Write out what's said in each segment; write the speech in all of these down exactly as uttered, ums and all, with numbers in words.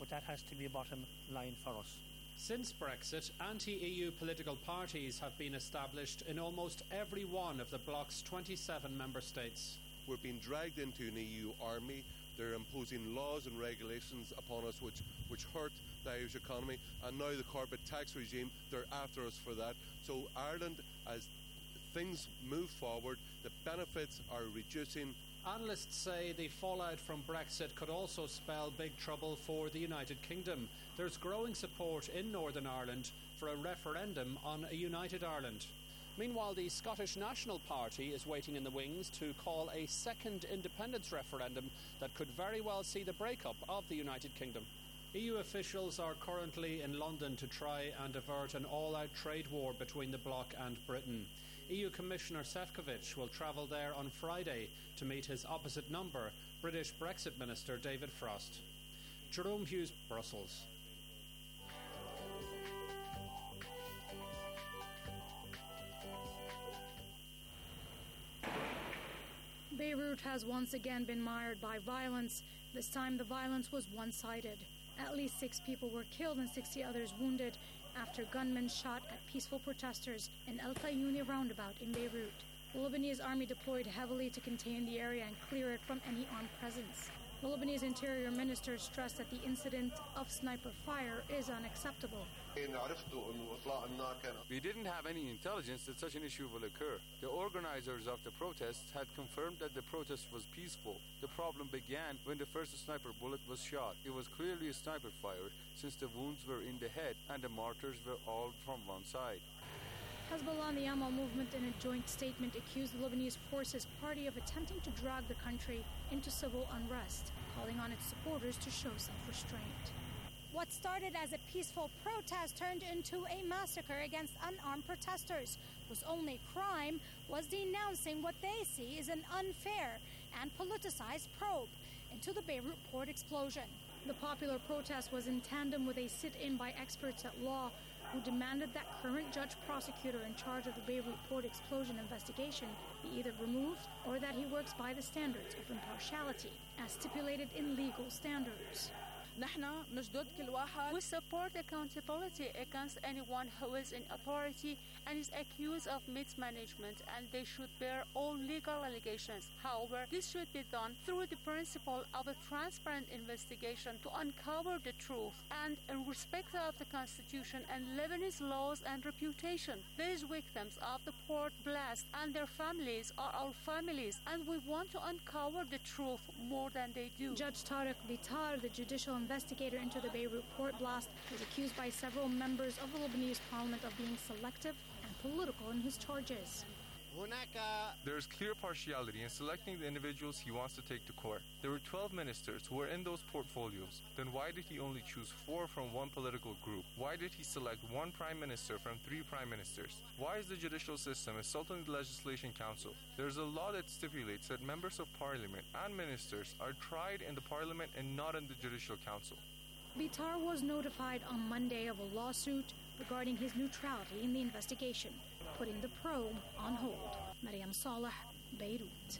but that has to be a bottom line for us. Since Brexit, anti-E U political parties have been established in almost every one of the bloc's twenty-seven member states. We're being dragged into an E U army. They're imposing laws and regulations upon us which, which hurt the Irish economy, and now the corporate tax regime, they're after us for that. So Ireland, as things move forward, the benefits are reducing. Analysts say the fallout from Brexit could also spell big trouble for the United Kingdom. There's growing support in Northern Ireland for a referendum on a united Ireland. Meanwhile, the Scottish National Party is waiting in the wings to call a second independence referendum that could very well see the breakup of the United Kingdom. E U officials are currently in London to try and avert an all-out trade war between the bloc and Britain. E U Commissioner Šefčovič will travel there on Friday to meet his opposite number, British Brexit Minister David Frost. Jerome Hughes, Brussels. Beirut has once again been mired by violence. This time the violence was one-sided. At least six people were killed and sixty others wounded after gunmen shot at peaceful protesters in El Tayuni roundabout in Beirut. The Lebanese army deployed heavily to contain the area and clear it from any armed presence. The Lebanese Interior Minister stressed that the incident of sniper fire is unacceptable. We didn't have any intelligence that such an issue will occur. The organizers of the protests had confirmed that the protest was peaceful. The problem began when the first sniper bullet was shot. It was clearly a sniper fire, since the wounds were in the head and the mortars were all from one side. Hezbollah and the Amal movement in a joint statement accused the Lebanese Forces Party of attempting to drag the country into civil unrest, calling on its supporters to show self-restraint. What started as a peaceful protest turned into a massacre against unarmed protesters, whose only crime was denouncing what they see as an unfair and politicized probe into the Beirut port explosion. The popular protest was in tandem with a sit-in by experts at law who demanded that current judge prosecutor in charge of the Beirut port explosion investigation be either removed or that he works by the standards of impartiality, as stipulated in legal standards. We support accountability against anyone who is in authority and is accused of mismanagement, and they should bear all legal allegations. However, this should be done through the principle of a transparent investigation to uncover the truth and in respect of the Constitution and Lebanese laws and reputation. These victims of the port blast and their families are our families, and we want to uncover the truth more than they do. Judge Tariq Bitar, the judicial investigator into the Beirut port blast, was accused by several members of the Lebanese parliament of being selective and political in his charges. There's clear partiality in selecting the individuals he wants to take to court. There were twelve ministers who were in those portfolios. Then why did he only choose four from one political group? Why did he select one prime minister from three prime ministers? Why is the judicial system assaulting the legislation council? There's a law that stipulates that members of parliament and ministers are tried in the parliament and not in the judicial council. Bitar was notified on Monday of a lawsuit regarding his neutrality in the investigation, putting the probe on hold. Mariam Saleh, Beirut.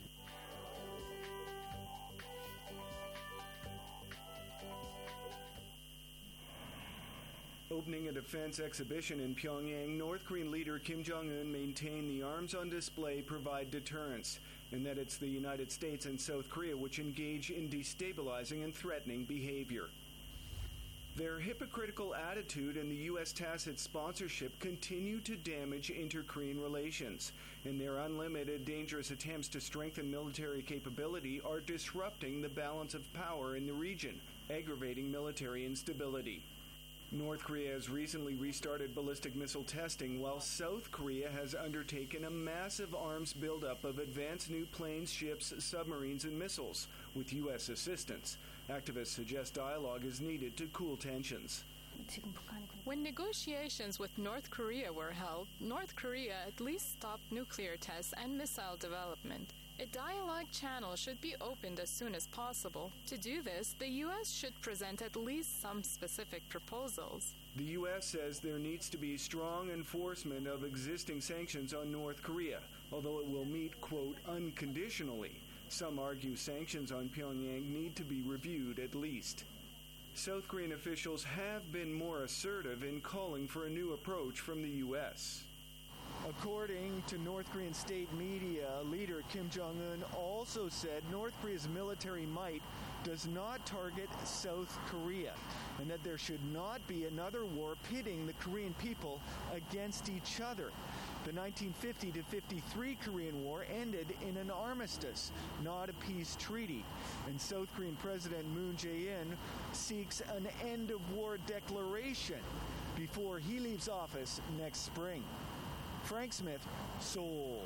Opening a defense exhibition in Pyongyang, North Korean leader Kim Jong-un maintained the arms on display provide deterrence, and that it's the United States and South Korea which engage in destabilizing and threatening behavior. Their hypocritical attitude and the U S tacit sponsorship continue to damage inter-Korean relations, and their unlimited, dangerous attempts to strengthen military capability are disrupting the balance of power in the region, aggravating military instability. North Korea has recently restarted ballistic missile testing, while South Korea has undertaken a massive arms buildup of advanced new planes, ships, submarines, and missiles, with U S assistance. Activists suggest dialogue is needed to cool tensions. When negotiations with North Korea were held, North Korea at least stopped nuclear tests and missile development. A dialogue channel should be opened as soon as possible. To do this, the U S should present at least some specific proposals. The U S says there needs to be strong enforcement of existing sanctions on North Korea, although it will meet, quote, unconditionally. Some argue sanctions on Pyongyang need to be reviewed at least. South Korean officials have been more assertive in calling for a new approach from the U S. According to North Korean state media, leader Kim Jong-un also said North Korea's military might does not target South Korea, and that there should not be another war pitting the Korean people against each other. The nineteen fifty to fifty-three Korean War ended in an armistice, not a peace treaty. And South Korean President Moon Jae-in seeks an end-of-war declaration before he leaves office next spring. Frank Smith, Seoul.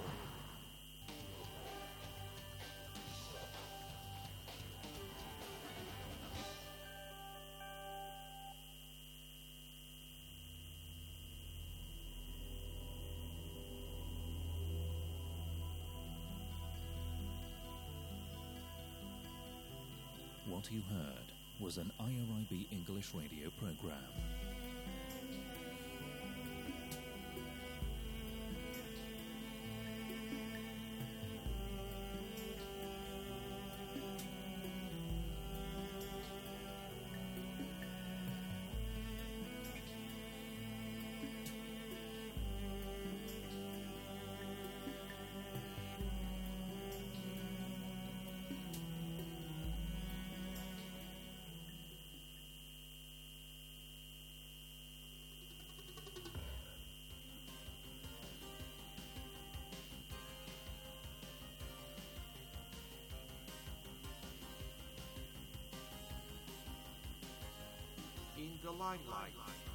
What you heard was an I R I B English radio program. In the limelight.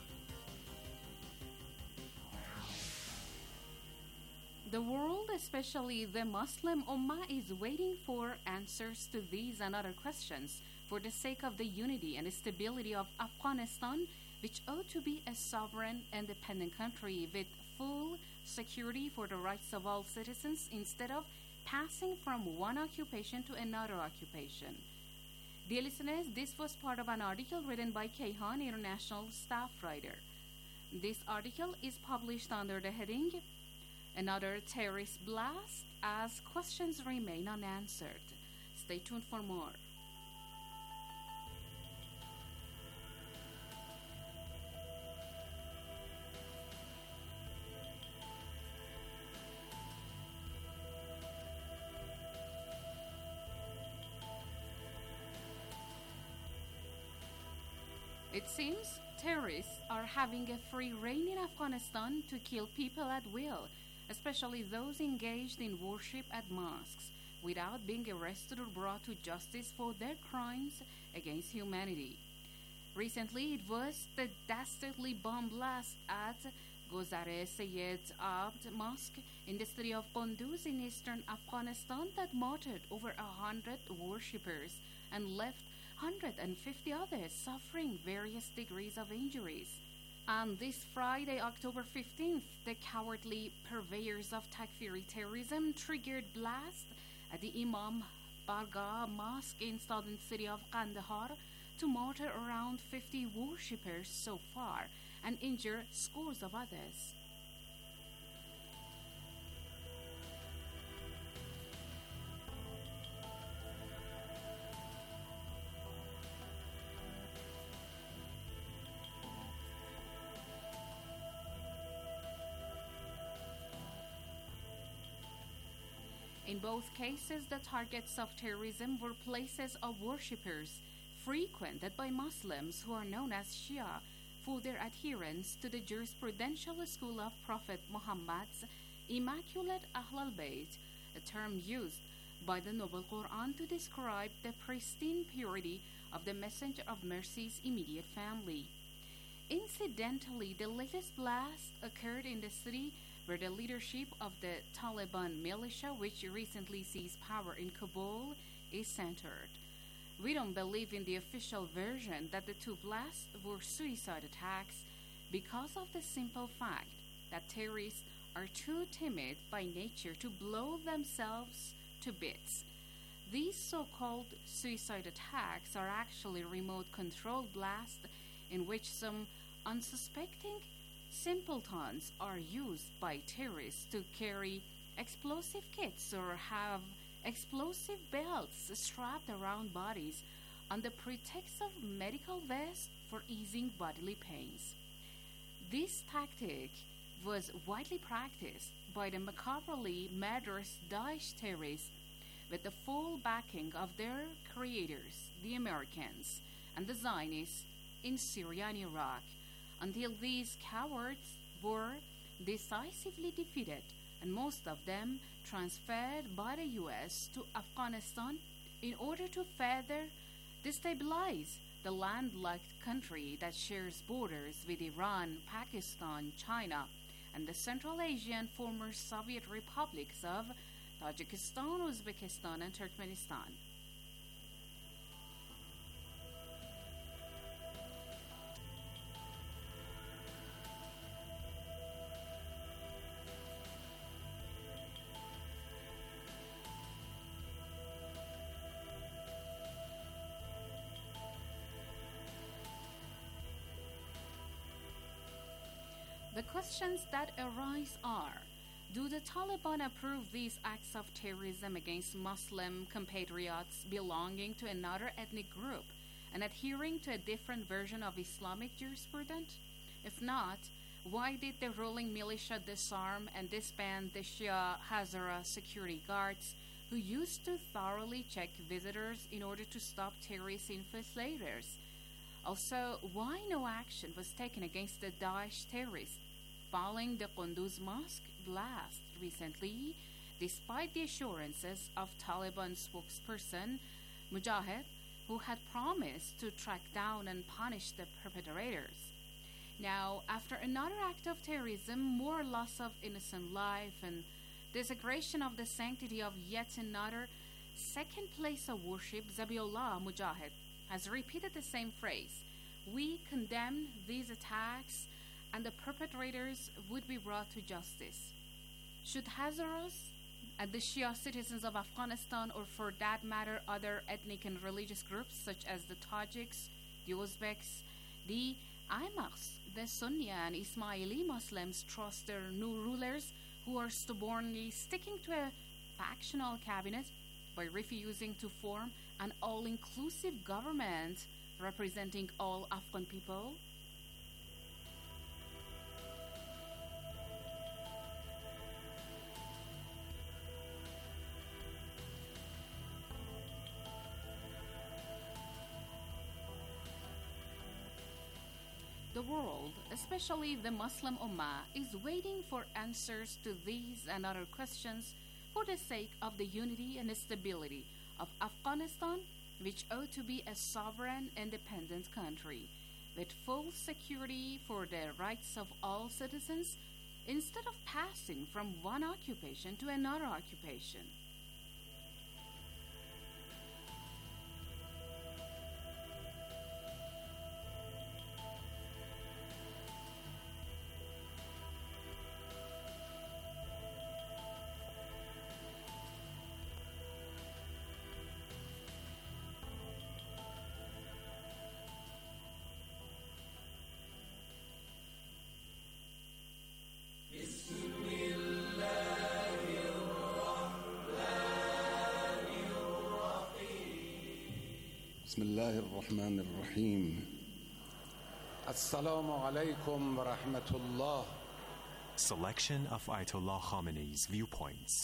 The world, especially the Muslim Ummah, is waiting for answers to these and other questions for the sake of the unity and stability of Afghanistan, which ought to be a sovereign, independent country with full security for the rights of all citizens instead of passing from one occupation to another occupation. Dear listeners, this was part of an article written by Kayhan, international staff writer. This article is published under the heading, Another Terrorist Blast, as questions remain unanswered. Stay tuned for more. It seems terrorists are having a free rein in Afghanistan to kill people at will, especially those engaged in worship at mosques, without being arrested or brought to justice for their crimes against humanity. Recently, it was the dastardly bomb blast at Gozare Sayyid Abd Mosque in the city of Kunduz in eastern Afghanistan that martyred over a hundred worshippers and left one hundred fifty others suffering various degrees of injuries. And this Friday, October fifteenth, the cowardly purveyors of Takfiri terrorism triggered blast at the Imam Bargah Mosque in southern city of Kandahar to martyr around fifty worshippers so far and injure scores of others. In both cases, the targets of terrorism were places of worshippers frequented by Muslims who are known as Shia for their adherence to the jurisprudential school of Prophet Muhammad's Immaculate Ahlul Bayt, a term used by the Noble Quran to describe the pristine purity of the Messenger of Mercy's immediate family. Incidentally, the latest blast occurred in the city where the leadership of the Taliban militia, which recently seized power in Kabul, is centered. We don't believe in the official version that the two blasts were suicide attacks because of the simple fact that terrorists are too timid by nature to blow themselves to bits. These so-called suicide attacks are actually remote-controlled blasts in which some unsuspecting simpletons are used by terrorists to carry explosive kits or have explosive belts strapped around bodies on the pretext of medical vests for easing bodily pains. This tactic was widely practiced by the macabrely murderous Daesh terrorists with the full backing of their creators, the Americans, and the Zionists in Syria and Iraq, until these cowards were decisively defeated and most of them transferred by the U S to Afghanistan in order to further destabilize the landlocked country that shares borders with Iran, Pakistan, China, and the Central Asian former Soviet republics of Tajikistan, Uzbekistan, and Turkmenistan. The questions that arise are: do the Taliban approve these acts of terrorism against Muslim compatriots belonging to another ethnic group and adhering to a different version of Islamic jurisprudence? If not, why did the ruling militia disarm and disband the Shia Hazara security guards who used to thoroughly check visitors in order to stop terrorist infiltrators? Also, why no action was taken against the Daesh terrorists following the Qunduz mosque blast recently, despite the assurances of Taliban spokesperson Mujahid, who had promised to track down and punish the perpetrators? Now, after another act of terrorism, more loss of innocent life, and desecration of the sanctity of yet another second place of worship, Zabiullah Mujahid has repeated the same phrase: "We condemn these attacks and the perpetrators would be brought to justice." Should Hazaras and the Shia citizens of Afghanistan, or for that matter other ethnic and religious groups such as the Tajiks, the Uzbeks, the Aymakhs, the Sunni and Ismaili Muslims, trust their new rulers who are stubbornly sticking to a factional cabinet by refusing to form an all-inclusive government representing all Afghan people? The world, especially the Muslim Ummah, is waiting for answers to these and other questions for the sake of the unity and stability of Afghanistan, which ought to be a sovereign, independent country with full security for the rights of all citizens, instead of passing from one occupation to another occupation. بسم الله الرحمن الرحيم السلام عليكم ورحمة الله. Selection of Ayatollah Khamenei's viewpoints.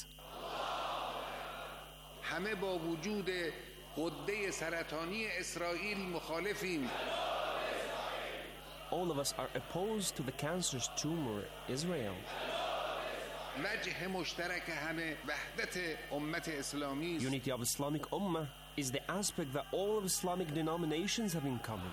همه با وجود غده سرطانی اسرائیل مخالفیم. All of us are opposed to the cancerous tumor Israel. وجه مشترک همه وحدت امت اسلامی. Unity of Islamic Ummah is the aspect that all of Islamic denominations have in common.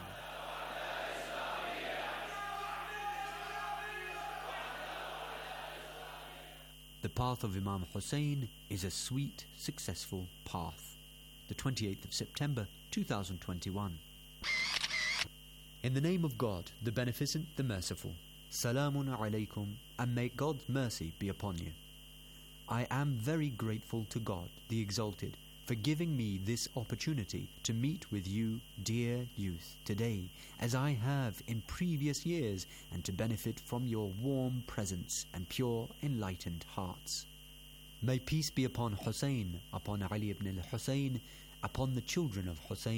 The path of Imam Hussein is a sweet, successful path. The twenty-eighth of September, two thousand twenty-one. In the name of God, the Beneficent, the Merciful. Salamun alaykum, and may God's mercy be upon you. I am very grateful to God, the Exalted, for giving me this opportunity to meet with you, dear youth, today, as I have in previous years, and to benefit from your warm presence and pure, enlightened hearts. May peace be upon Hussein, upon Ali ibn al-Hussein, upon the children of Hussein,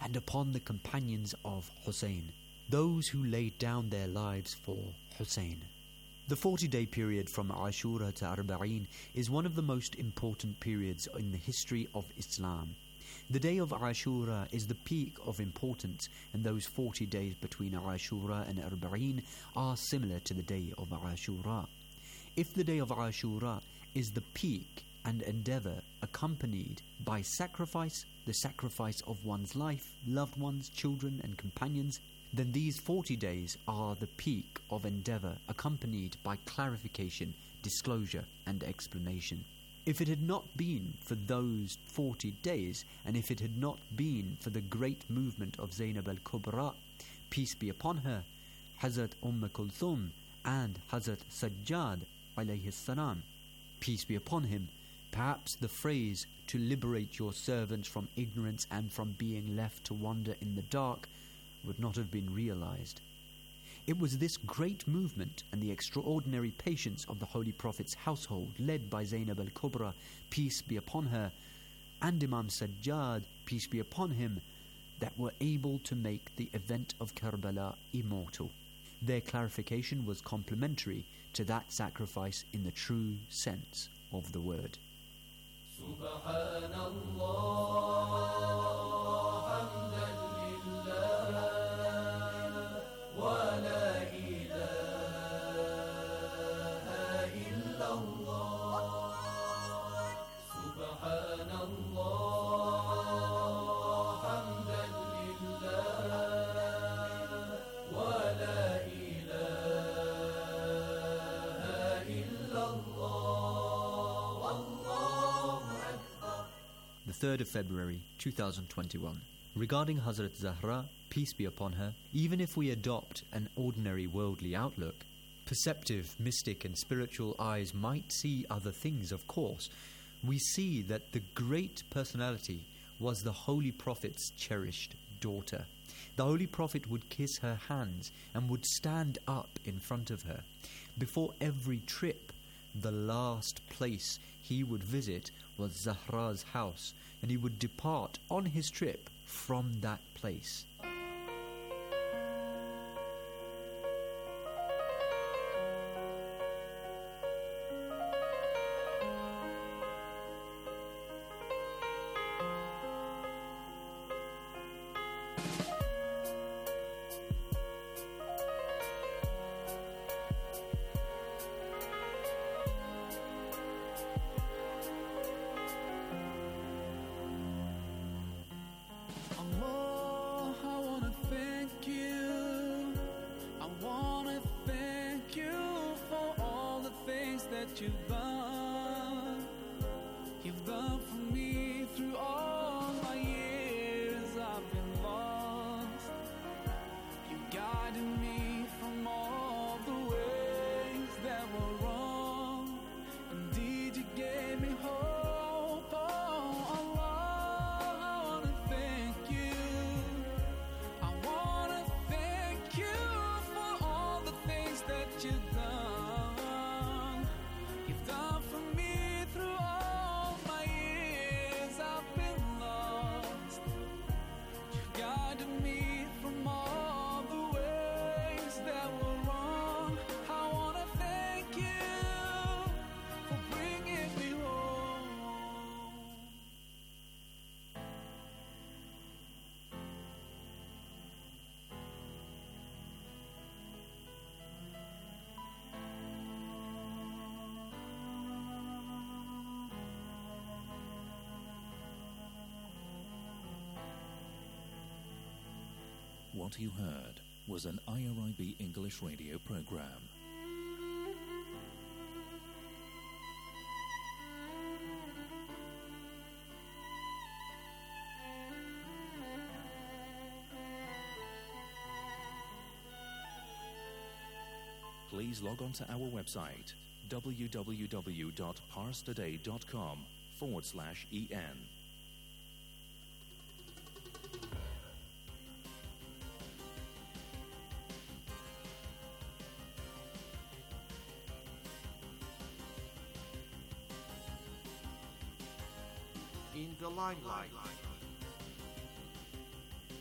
and upon the companions of Hussein, those who laid down their lives for Hussein. The forty-day period from Ashura to Arba'een is one of the most important periods in the history of Islam. The day of Ashura is the peak of importance, and those forty days between Ashura and Arba'een are similar to the day of Ashura. If the day of Ashura is the peak and endeavour accompanied by sacrifice, the sacrifice of one's life, loved ones, children and companions, then these forty days are the peak of endeavour accompanied by clarification, disclosure and explanation. If it had not been for those forty days, and if it had not been for the great movement of Zainab al-Kubra, peace be upon her, Hazrat Umm Kulthum and Hazrat Sajjad alayhi salam, peace be upon him, perhaps the phrase to liberate your servants from ignorance and from being left to wander in the dark would not have been realized. It was this great movement and the extraordinary patience of the Holy Prophet's household, led by Zainab al-Kubra, peace be upon her, and Imam Sajjad, peace be upon him, that were able to make the event of Karbala immortal. Their clarification was complementary to that sacrifice in the true sense of the word. The third of February two thousand twenty-one. Regarding Hazrat Zahra, peace be upon her, even if we adopt an ordinary worldly outlook, perceptive, mystic and spiritual eyes might see other things, of course. We see that the great personality was the Holy Prophet's cherished daughter. The Holy Prophet would kiss her hands and would stand up in front of her. Before every trip, the last place he would visit was Zahra's house, and he would depart on his trip from that place. You've done, you've done for me through all my years. I've been lost. You guided me from all the ways that were wrong. Indeed, you gave me hope. Oh, Allah, I wanna thank you. I wanna thank you for all the things that you've done. What you heard was an I R I B English radio program. Please log on to our website w w w dot pars today dot com forward slash en. In the limelight.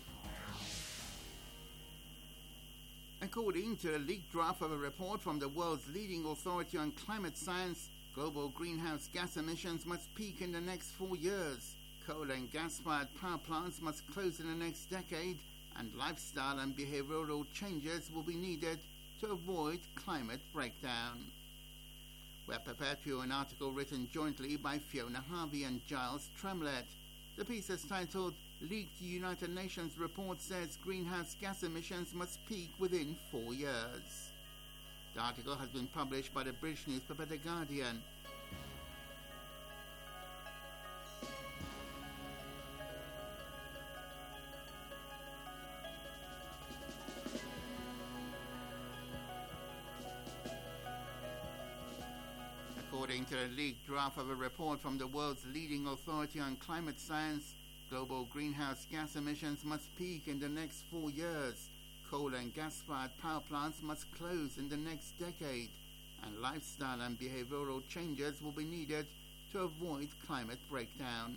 According to a leaked draft of a report from the world's leading authority on climate science, global greenhouse gas emissions must peak in the next four years. Coal and gas-fired power plants must close in the next decade, and lifestyle and behavioral changes will be needed to avoid climate breakdown. We're prepared for you an article written jointly by Fiona Harvey and Giles Tremlett. The piece is titled Leaked United Nations Report Says Greenhouse Gas Emissions Must Peak Within Four Years. The article has been published by the British newspaper The Guardian. According to a leaked draft of a report from the world's leading authority on climate science, global greenhouse gas emissions must peak in the next four years. Coal and gas-fired power plants must close in the next decade, and lifestyle and behavioral changes will be needed to avoid climate breakdown.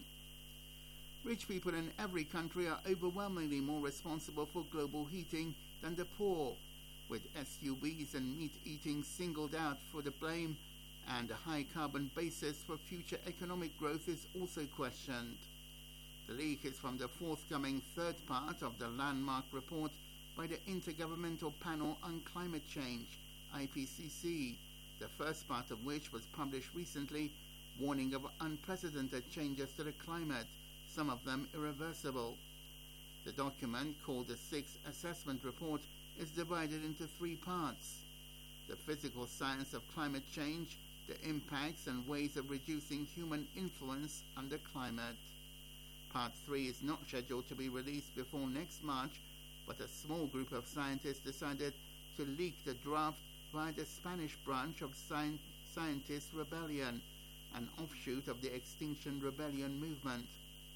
Rich people in every country are overwhelmingly more responsible for global heating than the poor, with S U Vs and meat eating singled out for the blame, and a high carbon basis for future economic growth is also questioned. The leak is from the forthcoming third part of the landmark report by the Intergovernmental Panel on Climate Change, I P C C, the first part of which was published recently, warning of unprecedented changes to the climate, some of them irreversible. The document, called the Sixth Assessment Report, is divided into three parts: the physical science of climate change, the impacts and ways of reducing human influence on the climate. Part three is not scheduled to be released before next March, but a small group of scientists decided to leak the draft via the Spanish branch of Sci- Scientist Rebellion, an offshoot of the Extinction Rebellion movement.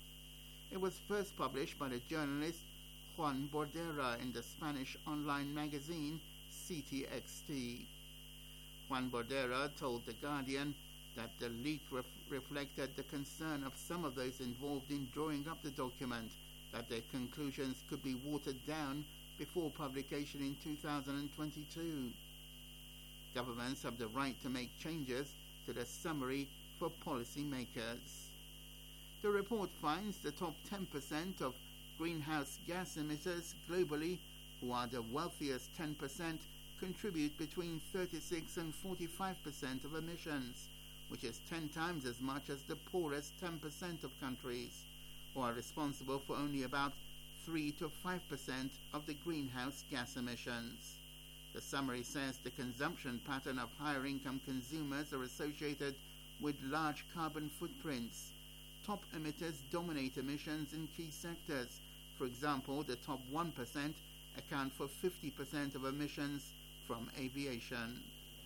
It was first published by the journalist Juan Bordera in the Spanish online magazine C T X T. Juan Bordera told The Guardian that the leak ref- reflected the concern of some of those involved in drawing up the document, that their conclusions could be watered down before publication in two thousand twenty-two. Governments have the right to make changes to the summary for policymakers. The report finds the top ten percent of greenhouse gas emitters globally, who are the wealthiest ten percent, contribute between thirty-six and forty-five percent of emissions, which is ten times as much as the poorest ten percent of countries, who are responsible for only about three to five percent of the greenhouse gas emissions. The summary says the consumption pattern of higher income consumers are associated with large carbon footprints. Top emitters dominate emissions in key sectors. For example, the top one percent account for fifty percent of emissions from aviation.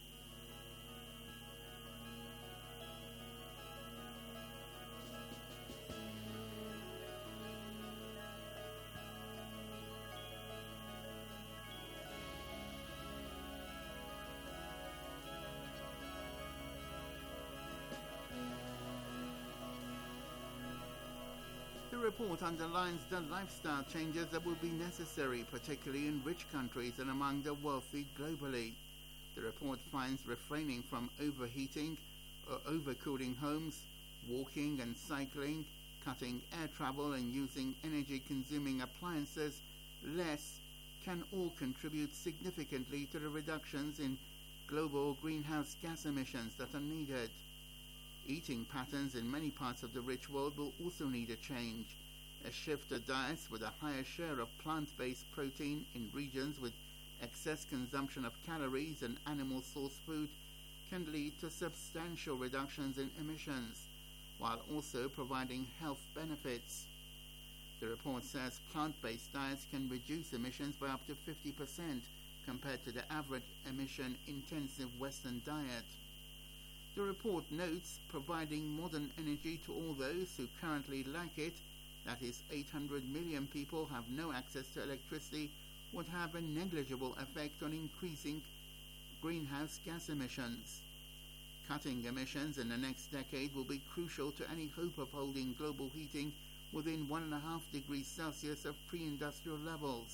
The report underlines the lifestyle changes that will be necessary, particularly in rich countries and among the wealthy globally. The report finds refraining from overheating or overcooling homes, walking and cycling, cutting air travel and using energy-consuming appliances less can all contribute significantly to the reductions in global greenhouse gas emissions that are needed. Eating patterns in many parts of the rich world will also need a change. A shift to diets with a higher share of plant-based protein in regions with excess consumption of calories and animal-sourced food can lead to substantial reductions in emissions, while also providing health benefits. The report says plant-based diets can reduce emissions by up to fifty percent compared to the average emission-intensive Western diet. The report notes providing modern energy to all those who currently lack it, that is eight hundred million people have no access to electricity, would have a negligible effect on increasing greenhouse gas emissions. Cutting emissions in the next decade will be crucial to any hope of holding global heating within one and a half degrees Celsius of pre-industrial levels,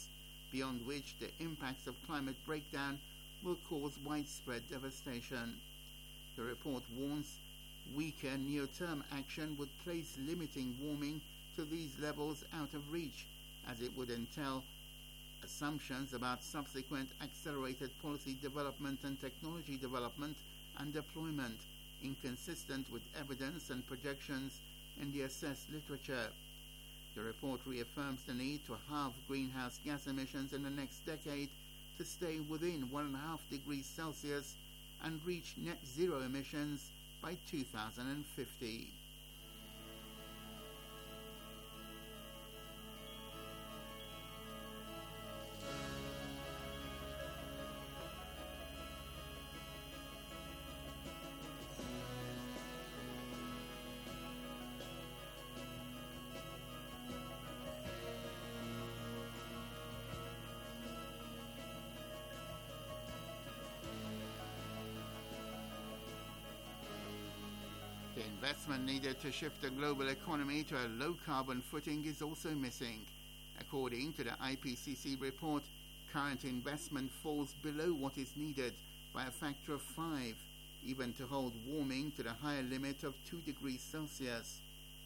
beyond which the impacts of climate breakdown will cause widespread devastation. The report warns weaker near-term action would place limiting warming to these levels out of reach, as it would entail assumptions about subsequent accelerated policy development and technology development and deployment, inconsistent with evidence and projections in the assessed literature. The report reaffirms the need to halve greenhouse gas emissions in the next decade to stay within one and a half degrees Celsius and reach net zero emissions by two thousand fifty. The investment needed to shift the global economy to a low-carbon footing is also missing. According to the I P C C report, current investment falls below what is needed by a factor of five, even to hold warming to the higher limit of two degrees Celsius.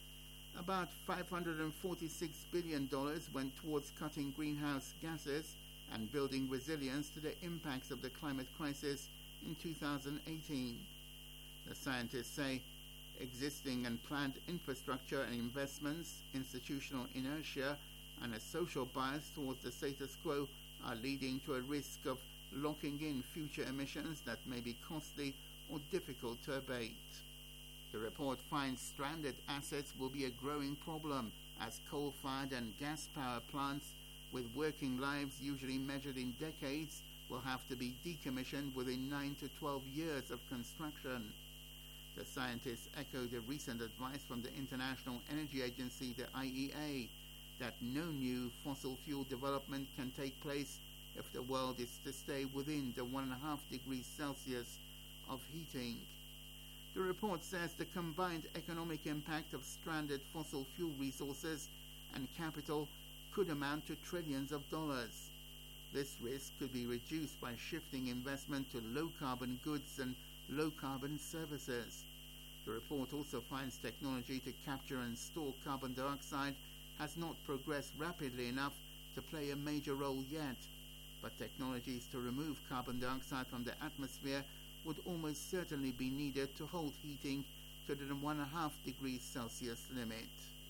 About five hundred forty-six billion dollars went towards cutting greenhouse gases and building resilience to the impacts of the climate crisis in two thousand eighteen. The scientists say existing and planned infrastructure and investments, institutional inertia, and a social bias towards the status quo are leading to a risk of locking in future emissions that may be costly or difficult to abate. The report finds stranded assets will be a growing problem as coal-fired and gas power plants with working lives usually measured in decades will have to be decommissioned within nine to twelve years of construction. The scientists echo the recent advice from the International Energy Agency, the I E A, that no new fossil fuel development can take place if the world is to stay within the one and a half degrees Celsius of heating. The report says the combined economic impact of stranded fossil fuel resources and capital could amount to trillions of dollars. This risk could be reduced by shifting investment to low-carbon goods and low-carbon services. The report also finds technology to capture and store carbon dioxide has not progressed rapidly enough to play a major role yet, but technologies to remove carbon dioxide from the atmosphere would almost certainly be needed to hold heating to the one and a half degrees Celsius limit.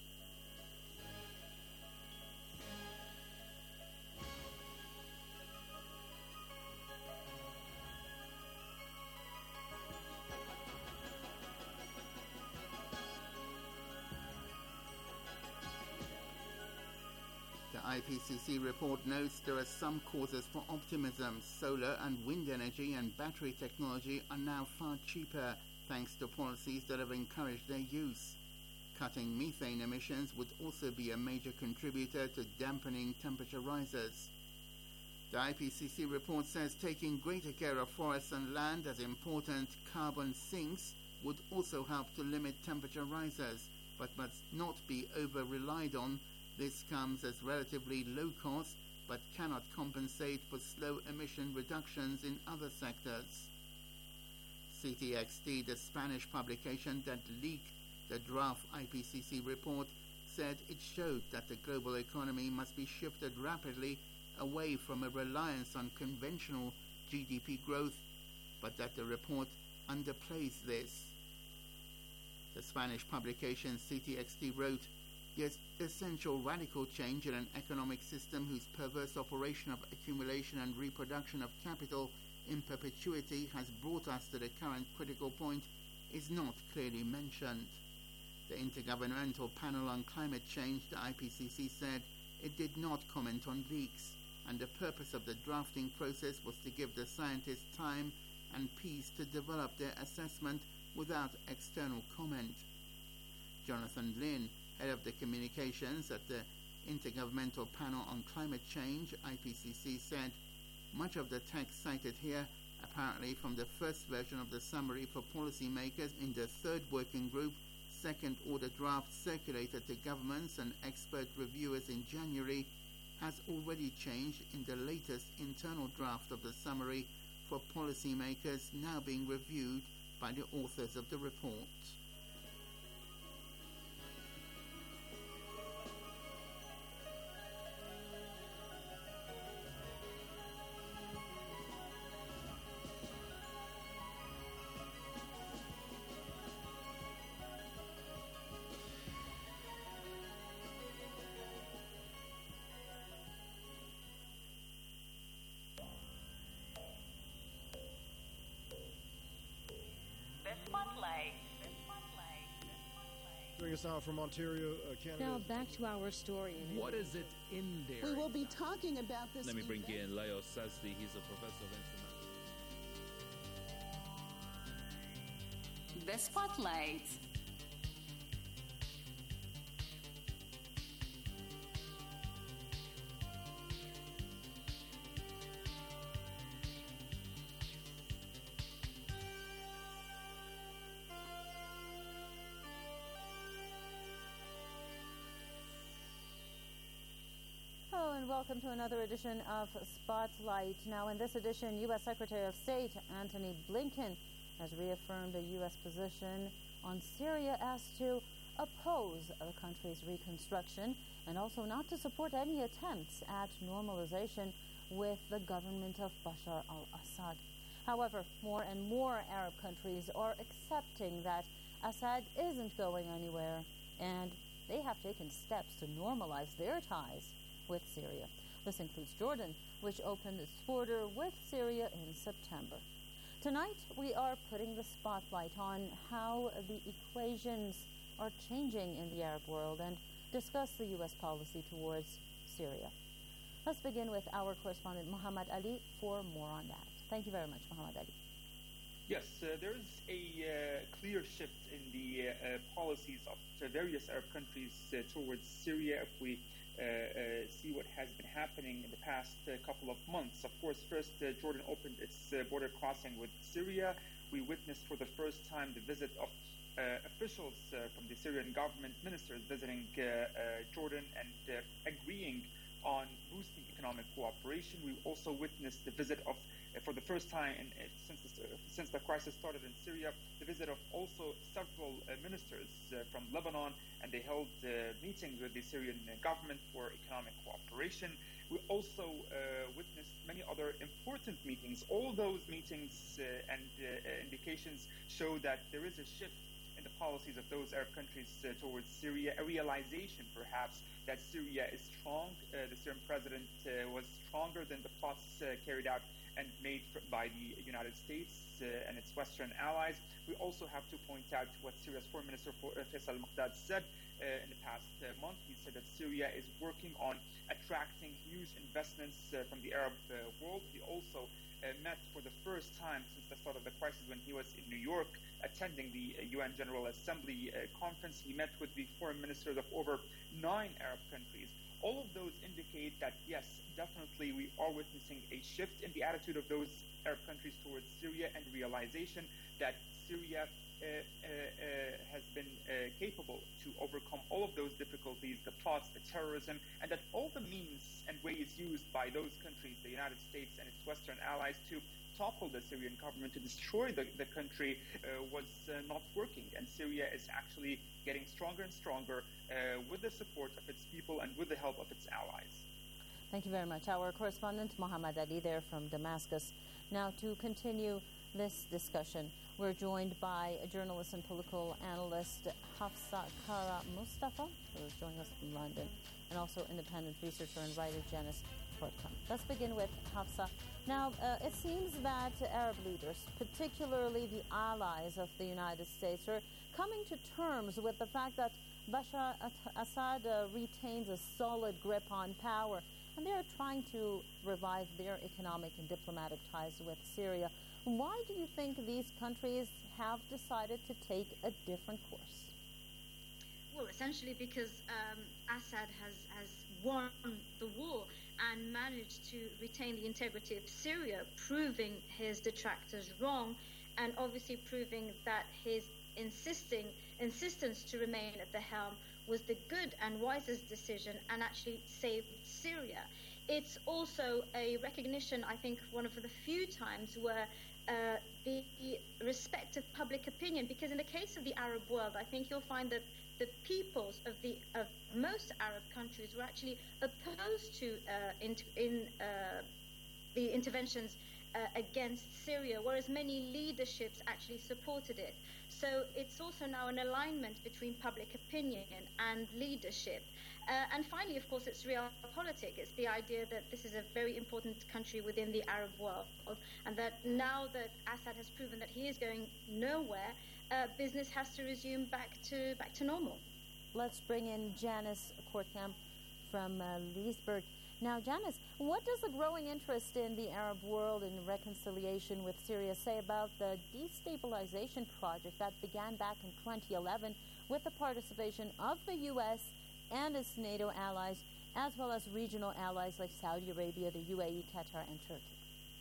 The I P C C report notes there are some causes for optimism. Solar and wind energy and battery technology are now far cheaper thanks to policies that have encouraged their use. Cutting methane emissions would also be a major contributor to dampening temperature rises. The I P C C report says taking greater care of forests and land as important carbon sinks would also help to limit temperature rises, but must not be over-relied on. This comes as relatively low cost, but cannot compensate for slow emission reductions in other sectors. C T X T, the Spanish publication that leaked the draft I P C C report, said it showed that the global economy must be shifted rapidly away from a reliance on conventional G D P growth, but that the report underplays this. The Spanish publication C T X T wrote, "The essential radical change in an economic system whose perverse operation of accumulation and reproduction of capital in perpetuity has brought us to the current critical point is not clearly mentioned." The Intergovernmental Panel on Climate Change, the I P C C, said it did not comment on leaks, and the purpose of the drafting process was to give the scientists time and peace to develop their assessment without external comment. Jonathan Lynn, head of the communications at the Intergovernmental Panel on Climate Change, I P C C, said, "Much of the text cited here, apparently from the first version of the summary for policymakers in the third working group, second order draft circulated to governments and expert reviewers in January, has already changed in the latest internal draft of the summary for policymakers now being reviewed by the authors of the report. Joining us now from Ontario, uh, Canada. Now back to our story. What is it in there? We will be talking about this. Let me bring in Leo Sazdi. He's a professor of international. The Spotlight. Hello and welcome to another edition of Spotlight. Now in this edition, U S Secretary of State Antony Blinken has reaffirmed a U S position on Syria as to oppose the country's reconstruction and also not to support any attempts at normalization with the government of Bashar al-Assad. However, more and more Arab countries are accepting that Assad isn't going anywhere and they have taken steps to normalize their ties with Syria. This includes Jordan, which opened its border with Syria in September. Tonight, we are putting the spotlight on how the equations are changing in the Arab world and discuss the U S policy towards Syria. Let's begin with our correspondent Muhammad Ali for more on that. Thank you very much, Muhammad Ali. Yes, uh, there is a uh, clear shift in the uh, uh, policies of uh, various Arab countries uh, towards Syria if we Uh, uh, see what has been happening in the past uh, couple of months. Of course, first uh, Jordan opened its uh, border crossing with Syria. We witnessed for the first time the visit of uh, officials uh, from the Syrian government, ministers visiting uh, uh, Jordan and uh, agreeing on boosting economic cooperation. We also witnessed the visit of, uh, for the first time in, uh, since, this, uh, since the crisis started in Syria, the visit of also several uh, ministers uh, from Lebanon, and they held uh, meetings with the Syrian uh, government for economic cooperation. We also uh, witnessed many other important meetings. All those meetings uh, and uh, indications show that there is a shift in the policies of those Arab countries uh, towards Syria, a realization perhaps that Syria is strong. Uh, the Syrian president uh, was stronger than the plots uh, carried out and made by the United States uh, and its Western allies. We also have to point out what Syria's Foreign Minister Faisal Muqdad said uh, in the past uh, month. He said that Syria is working on attracting huge investments uh, from the Arab uh, world. He also uh, met for the first time since the start of the crisis when he was in New York attending the uh, U N General Assembly uh, conference. He met with the foreign ministers of over nine Arab countries. All of those indicate that, yes, definitely we are witnessing a shift in the attitude of those Arab countries towards Syria and realization that Syria uh, uh, uh, has been uh, capable to overcome all of those difficulties, the plots, the terrorism, and that all the means and ways used by those countries, the United States and its Western allies, to topple the Syrian government, to destroy the, the country, uh, was uh, not working. And Syria is actually getting stronger and stronger uh, with the support of its people and with the help of its allies. Thank you very much. Our correspondent Muhammad Ali there from Damascus. Now to continue this discussion, we're joined by a journalist and political analyst Hafsa Kara Mustafa, who is joining us from London, and also independent researcher and writer Janice Fortcom. Let's begin with Hafsa. Now, uh, it seems that Arab leaders, particularly the allies of the United States, are coming to terms with the fact that Bashar Assad uh, retains a solid grip on power, and they're trying to revive their economic and diplomatic ties with Syria. Why do you think these countries have decided to take a different course? Well, essentially because um, Assad has, has won the war and managed to retain the integrity of Syria, proving his detractors wrong, and obviously proving that his insisting insistence to remain at the helm was the good and wisest decision and actually saved Syria. It's also a recognition, I think, one of the few times where uh, the respect of public opinion, because in the case of the Arab world, I think you'll find that the peoples of the of most Arab countries were actually opposed to uh, in, in uh, the interventions uh, against Syria, whereas many leaderships actually supported it. So it's also now an alignment between public opinion and leadership. Uh, and finally, of course, it's realpolitik. It's the idea that this is a very important country within the Arab world, and that now that Assad has proven that he is going nowhere, uh, business has to resume back to back to normal. Let's bring in Janice Kortkamp from uh, Leesburg. Now, Janice, what does the growing interest in the Arab world and reconciliation with Syria say about the destabilization project that began back in twenty eleven with the participation of the U S and its NATO allies, as well as regional allies like Saudi Arabia, the U A E, Qatar, and Turkey?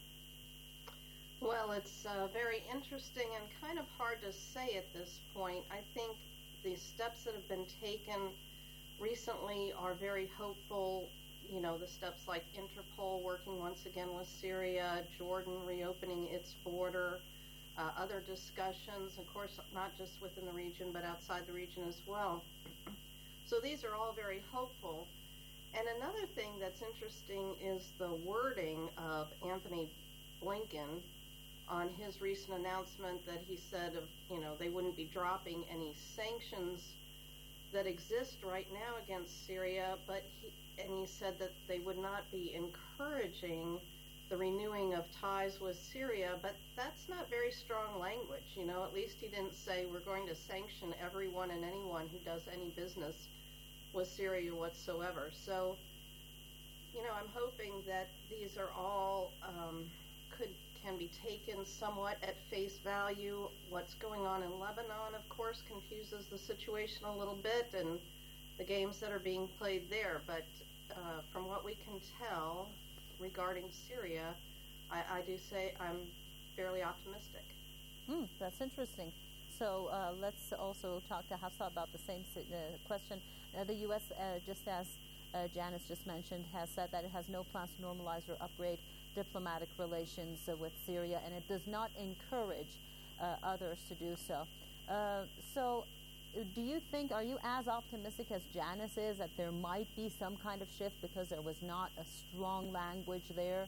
Well, it's uh, very interesting and kind of hard to say at this point. I think the steps that have been taken recently are very hopeful. You know, the steps like Interpol working once again with Syria, Jordan reopening its border, uh, other discussions, of course, not just within the region, but outside the region as well. So these are all very hopeful. And another thing that's interesting is the wording of Anthony Blinken on his recent announcement that he said, of, you know, they wouldn't be dropping any sanctions that exist right now against Syria, but he, and he said that they would not be encouraging the renewing of ties with Syria, but that's not very strong language. You know, at least he didn't say we're going to sanction everyone and anyone who does any business with Syria whatsoever. So, you know, I'm hoping that these are all um, could can be taken somewhat at face value. What's going on in Lebanon, of course, confuses the situation a little bit, and the games that are being played there. But uh, from what we can tell regarding Syria, I, I do say I'm fairly optimistic. Hmm, that's interesting. So uh, let's also talk to Hafsa about the same uh, question. Uh, the U S, uh, just as uh, Janice just mentioned, has said that it has no plans to normalize or upgrade diplomatic relations uh, with Syria, and it does not encourage uh, others to do so. Uh, so do you think, are you as optimistic as Janice is that there might be some kind of shift because there was not a strong language there?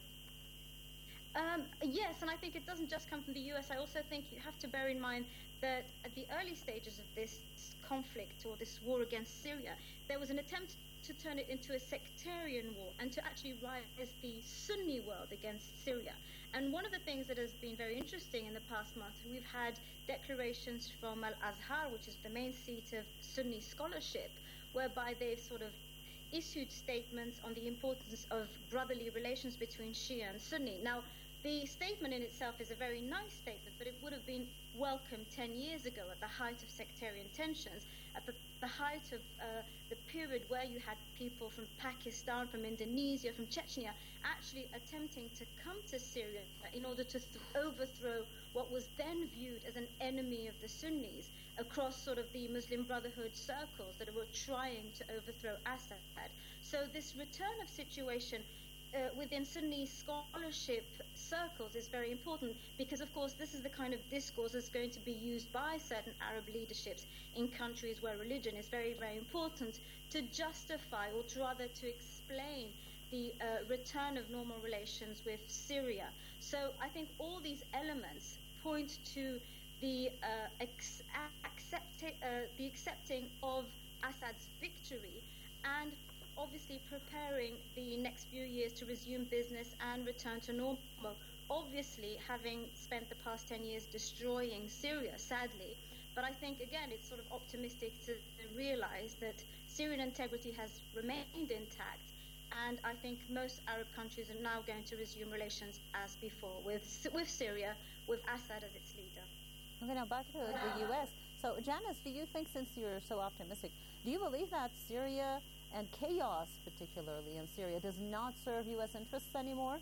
Um, yes, and I think it doesn't just come from the U S. I also think you have to bear in mind that at the early stages of this conflict or this war against Syria, there was an attempt to turn it into a sectarian war and to actually rise the Sunni world against Syria. And one of the things that has been very interesting in the past month, we've had declarations from Al-Azhar, which is the main seat of Sunni scholarship, whereby they've sort of issued statements on the importance of brotherly relations between Shia and Sunni. Now, the statement in itself is a very nice statement, but it would have been welcomed ten years ago at the height of sectarian tensions, at the, the height of uh, the period where you had people from Pakistan, from Indonesia, from Chechnya, actually attempting to come to Syria in order to th- overthrow what was then viewed as an enemy of the Sunnis across sort of the Muslim Brotherhood circles that were trying to overthrow Assad. So this return of situation Uh, within Sunni scholarship circles is very important because, of course, this is the kind of discourse that's going to be used by certain Arab leaderships in countries where religion is very, very important to justify, or to rather to explain, the uh, return of normal relations with Syria. So I think all these elements point to the uh, ex- accept- uh, the accepting of Assad's victory and obviously preparing the next few years to resume business and return to normal. Obviously, having spent the past ten years destroying Syria, sadly, but I think, again, it's sort of optimistic to realize that Syrian integrity has remained intact, and I think most Arab countries are now going to resume relations as before with with Syria, with Assad as its leader. Okay, now back to the U S. So, Janice, do you think, since you're so optimistic, do you believe that Syria and chaos, particularly in Syria, does not serve U S interests anymore?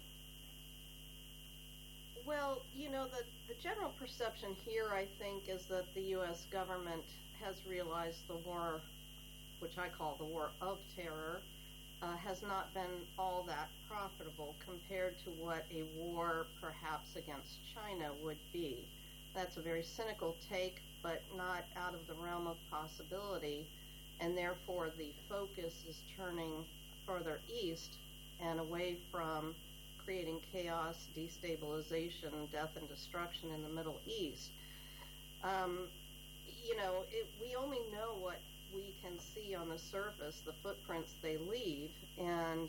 Well, you know, the, the general perception here, I think, is that the U S government has realized the war which I call the war of terror, uh, has not been all that profitable compared to what a war perhaps against China would be. That's a very cynical take, but not out of the realm of possibility, and therefore the focus is turning further east and away from creating chaos, destabilization, death, and destruction in the Middle East. Um, you know, it, we only know what we can see on the surface, the footprints they leave, and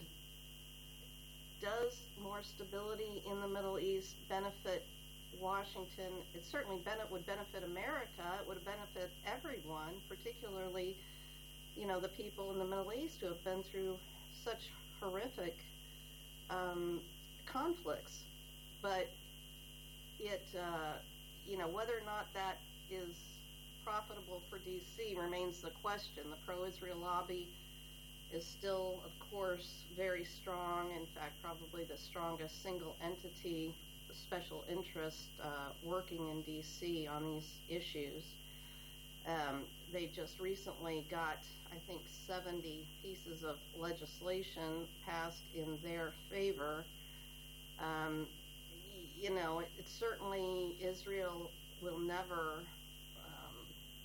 does more stability in the Middle East benefit Washington? It certainly ben- would benefit America. It would benefit everyone, particularly, you know, the people in the Middle East who have been through such horrific um, conflicts. But it, uh, you know, whether or not that is profitable for D C remains the question. The pro-Israel lobby is still, of course, very strong. In fact, probably the strongest single entity, special interest uh, working in D C on these issues. Um, they just recently got, I think, seventy pieces of legislation passed in their favor. Um, you know, it, it certainly, Israel will never um,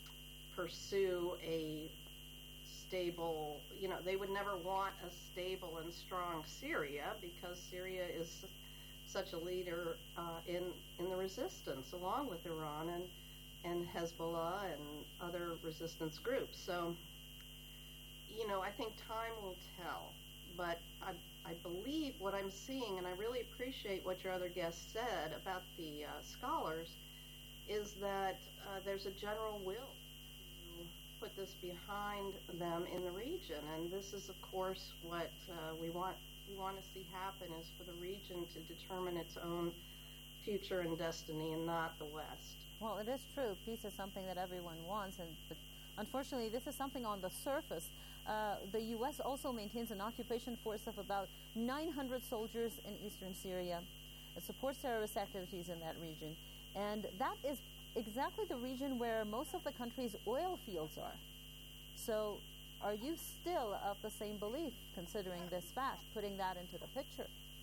pursue a stable, you know, they would never want a stable and strong Syria because Syria is such a leader uh, in in the resistance, along with Iran and and Hezbollah and other resistance groups. So, you know, I think time will tell. But I, I believe what I'm seeing, and I really appreciate what your other guest said about the uh, scholars, is that uh, there's a general will to put this behind them in the region. And this is, of course, what uh, we want we want to see happen, is for the region to determine its own future and destiny and not the West. Well, it is true. Peace is something that everyone wants, and but unfortunately, this is something on the surface. Uh, the U S also maintains an occupation force of about nine hundred soldiers in eastern Syria. It supports terrorist activities in that region, and that is exactly the region where most of the country's oil fields are. So, are you still of the same belief, considering this fact, putting that into the picture?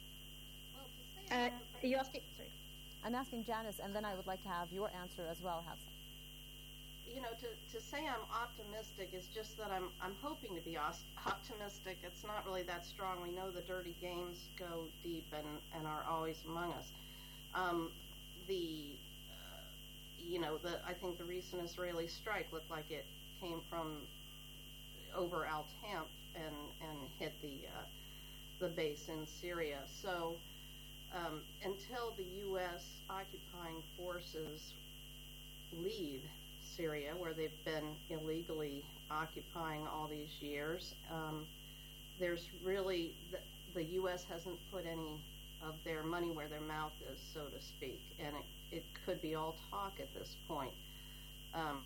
Uh, are you asking? Sorry. I'm asking Janice, and then I would like to have your answer as well, Hafsa. You know, to, to say I'm optimistic is just that I'm I'm hoping to be optimistic. It's not really that strong. We know the dirty games go deep and, and are always among us. Um, the, uh, you know, the I think the recent Israeli strike looked like it came from over Al Tamp and, and hit the, uh, the base in Syria. So um, until the U S occupying forces leave Syria, where they've been illegally occupying all these years, um, there's really, the, the U S hasn't put any of their money where their mouth is, so to speak, and it, it could be all talk at this point. Um,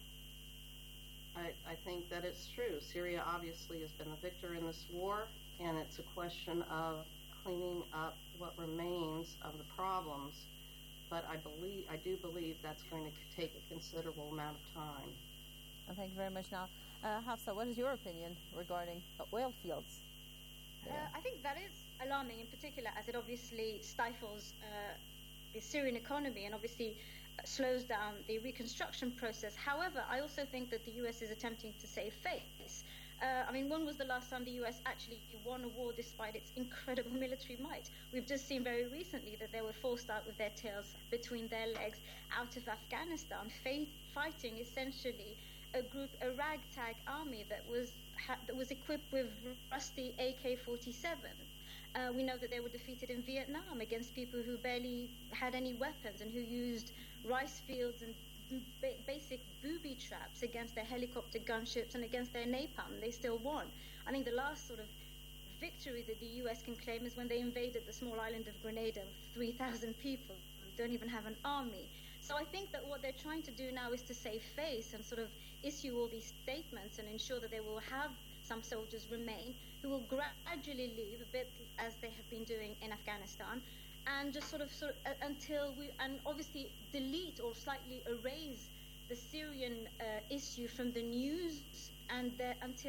I, I think that it's true. Syria obviously has been the victor in this war, and it's a question of cleaning up what remains of the problems. But I believe, I do believe that's going to take a considerable amount of time. Well, thank you very much. Now, uh, Hafsa, what is your opinion regarding the oil fields? Uh, I think that is alarming, in particular, as it obviously stifles uh, the Syrian economy and obviously uh, slows down the reconstruction process. However, I also think that the U S is attempting to save face. Uh, I mean, when was the last time the U S actually won a war despite its incredible military might? We've just seen very recently that they were forced out with their tails between their legs out of Afghanistan, fa- fighting essentially a group, a ragtag army that was ha- that was equipped with rusty A K forty-seven. Uh, we know that they were defeated in Vietnam against people who barely had any weapons and who used rice fields and Ba- basic booby traps against their helicopter gunships and against their napalm. They still won. I think the last sort of victory that the U S can claim is when they invaded the small island of Grenada with three thousand people and don't even have an army. So I think that what they're trying to do now is to save face and sort of issue all these statements and ensure that they will have some soldiers remain who will gradually leave, a bit as they have been doing in Afghanistan, and just sort of, sort of uh, until we, and obviously delete or slightly erase the Syrian uh, issue from the news, and the, until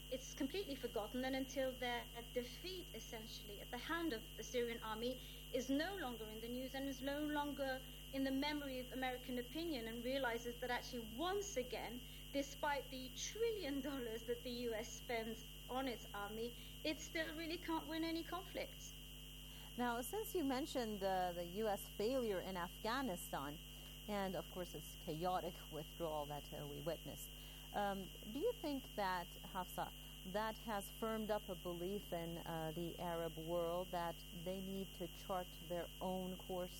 it's completely forgotten, and until their defeat, essentially, at the hand of the Syrian army is no longer in the news and is no longer in the memory of American opinion, and realizes that actually once again, despite the trillion dollars that the U S spends on its army, it still really can't win any conflicts. Now, since you mentioned uh, the U S failure in Afghanistan, and of course its chaotic withdrawal that uh, we witnessed, um, do you think that, Hafsa, that has firmed up a belief in uh, the Arab world that they need to chart their own course?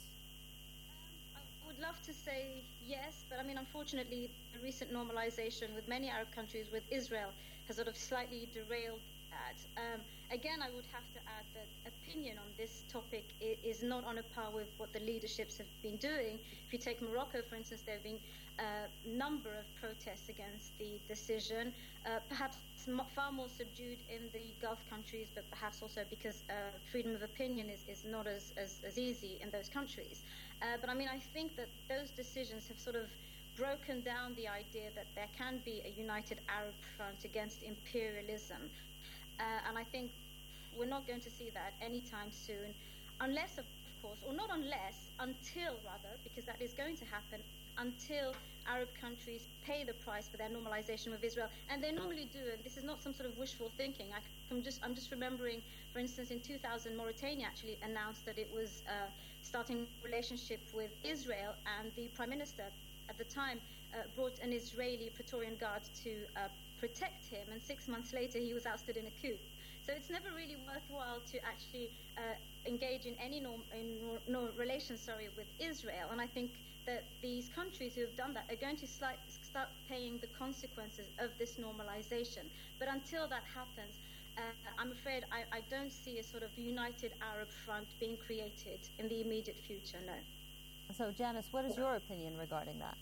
Um, I would love to say yes, but I mean, unfortunately, the recent normalization with many Arab countries, with Israel, has sort of slightly derailed that. Um, again, I would have to add that opinion on this topic is not on a par with what the leaderships have been doing. If you take Morocco, for instance, there have been a number of protests against the decision, uh, perhaps far more subdued in the Gulf countries, but perhaps also because uh, freedom of opinion is, is not as, as, as easy in those countries. Uh, but I mean, I think that those decisions have sort of broken down the idea that there can be a united Arab front against imperialism. Uh, and I think we're not going to see that anytime soon, unless, of course, or not unless, until rather, because that is going to happen, until Arab countries pay the price for their normalization with Israel. And they normally do, and this is not some sort of wishful thinking. I, I'm just I'm just remembering, for instance, in two thousand, Mauritania actually announced that it was uh, starting a relationship with Israel, and the Prime Minister at the time uh, brought an Israeli Praetorian Guard to uh, protect him, and six months later he was ousted in a coup. So it's never really worthwhile to actually uh, engage in any norm, in no, relations sorry, with Israel. And I think that these countries who have done that are going to slight, start paying the consequences of this normalization. But until that happens, uh, I'm afraid I, I don't see a sort of united Arab front being created in the immediate future, no. So, Janice, what is your opinion regarding that?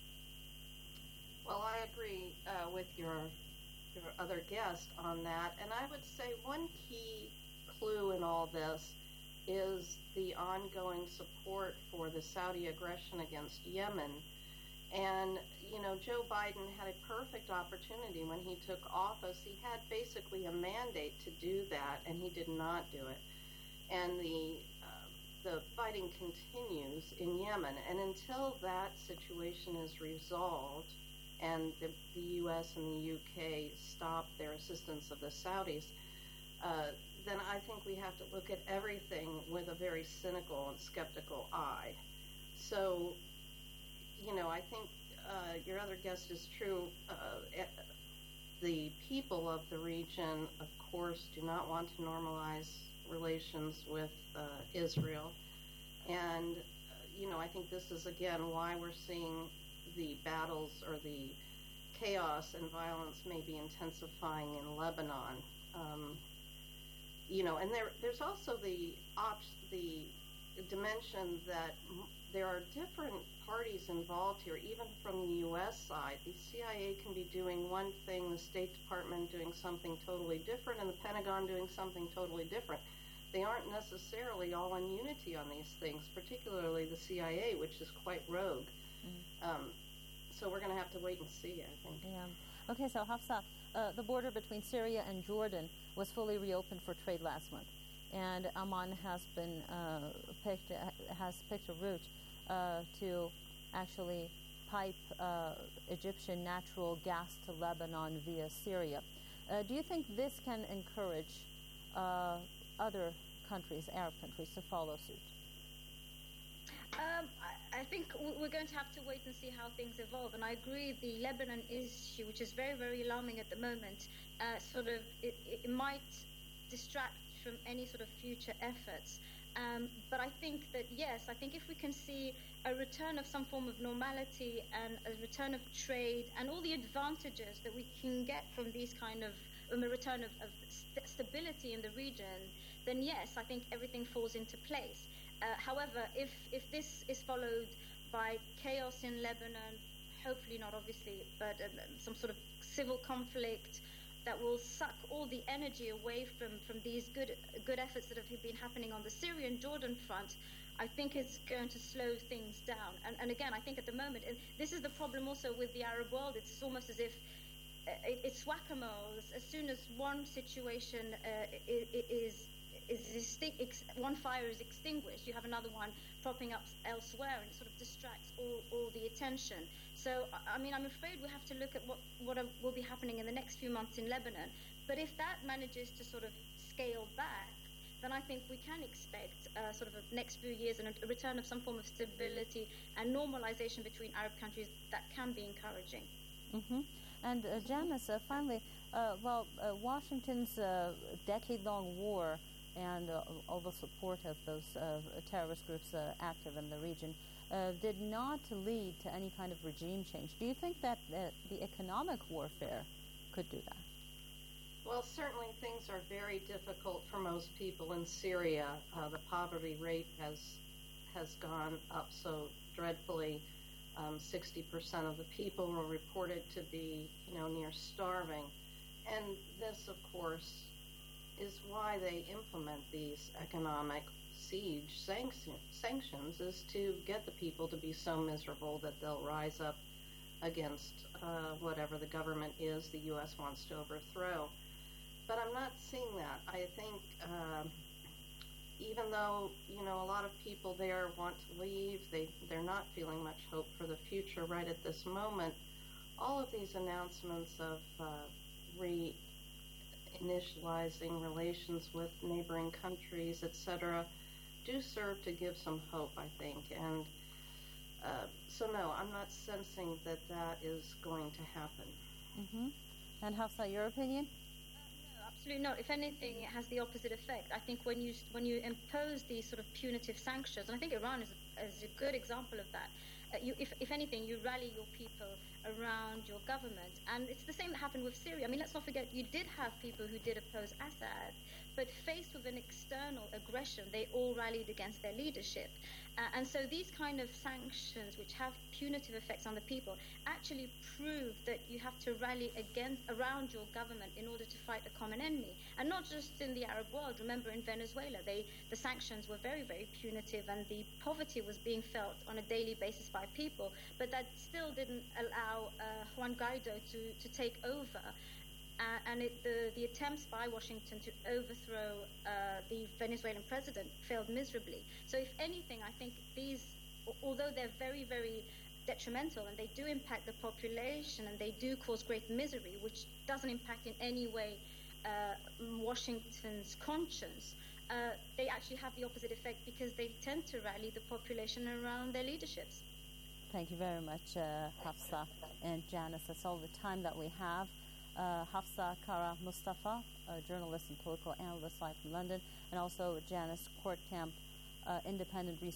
Well, I agree uh, with your your other guest on that, and I would say one key clue in all this is the ongoing support for the Saudi aggression against Yemen. And, you know, Joe Biden had a perfect opportunity when he took office. He had basically a mandate to do that, and he did not do it. And the uh, the fighting continues in Yemen, and until that situation is resolved, and the, the U S and the U K stop their assistance of the Saudis, uh, then I think we have to look at everything with a very cynical and skeptical eye. So, you know, I think uh, your other guest is true. Uh, the people of the region, of course, do not want to normalize relations with uh, Israel. And, uh, you know, I think this is, again, why we're seeing the battles or the chaos and violence may be intensifying in Lebanon. Um, you know, and there, there's also the ops, the dimension that m- there are different parties involved here, even from the U S side. The C I A can be doing one thing, the State Department doing something totally different, and the Pentagon doing something totally different. They aren't necessarily all in unity on these things, particularly the C I A, which is quite rogue. Mm-hmm. Um, so we're going to have to wait and see, I think. Yeah. Okay, so Hafsa, uh, the border between Syria and Jordan was fully reopened for trade last month, and Amman has been uh, picked has picked a route uh, to actually pipe uh, Egyptian natural gas to Lebanon via Syria. Uh, do you think this can encourage uh, other countries, Arab countries, to follow suit? Um, I, I think we're going to have to wait and see how things evolve. And I agree, the Lebanon issue, which is very, very alarming at the moment, uh, sort of it, it might distract from any sort of future efforts. Um, but I think that, yes, I think if we can see a return of some form of normality and a return of trade and all the advantages that we can get from these kind of, um, a return of, of st- stability in the region, then yes, I think everything falls into place. Uh, however, if, if this is followed by chaos in Lebanon, hopefully not obviously, but um, some sort of civil conflict that will suck all the energy away from, from these good good efforts that have been happening on the Syrian-Jordan front, I think it's going to slow things down. And, and again, I think at the moment, and this is the problem also with the Arab world, it's almost as if it, it's whack-a-mole. As soon as one situation uh, is is extin- ex- one fire is extinguished, you have another one propping up elsewhere, and it sort of distracts all, all the attention. So, I mean, I'm afraid we have to look at what what are, will be happening in the next few months in Lebanon. But if that manages to sort of scale back, then I think we can expect uh, sort of a next few years and a return of some form of stability and normalization between Arab countries that can be encouraging. Mm-hmm. And uh, Janice, uh, finally, uh, well, uh, Washington's uh, decade-long war and uh, all the support of those uh, terrorist groups uh, active in the region uh, did not lead to any kind of regime change. Do you think that uh, the economic warfare could do that? Well, certainly things are very difficult for most people in Syria. Uh, the poverty rate has has gone up so dreadfully. Um, sixty percent of the people were reported to be, you know, near starving. And this, of course, is why they implement these economic siege sanction, sanctions, is to get the people to be so miserable that they'll rise up against uh, whatever the government is the U S wants to overthrow. But I'm not seeing that. I think uh, even though, you know, a lot of people there want to leave, they, they're not feeling much hope for the future right at this moment. All of these announcements of uh, re initializing relations with neighboring countries, et cetera, do serve to give some hope, I think. And uh, so, no, I'm not sensing that that is going to happen. Mm-hmm. And Hafsa, your opinion? Uh, no, absolutely not. If anything, it has the opposite effect. I think when you when you impose these sort of punitive sanctions, and I think Iran is a, is a good example of that. Uh, you, if, if anything, you rally your people around your government. And it's the same that happened with Syria. I mean, let's not forget, you did have people who did oppose Assad, but faced with an external aggression, they all rallied against their leadership. Uh, and so these kind of sanctions, which have punitive effects on the people, actually prove that you have to rally against, around your government in order to fight a common enemy. And not just in the Arab world. Remember, in Venezuela, they, the sanctions were very, very punitive, and the poverty was being felt on a daily basis by people. But that still didn't allow uh, Juan Guaido to, to take over. Uh, and it, the, the attempts by Washington to overthrow uh, the Venezuelan president failed miserably. So if anything, I think these, although they're very, very detrimental and they do impact the population and they do cause great misery, which doesn't impact in any way uh, Washington's conscience, uh, they actually have the opposite effect because they tend to rally the population around their leaderships. Thank you very much, uh, Hafsa and Janice. That's all the time that we have. Uh, Hafsa Kara Mustafa, a journalist and political analyst live from London, and also Janice Kortkamp, uh, independent researcher.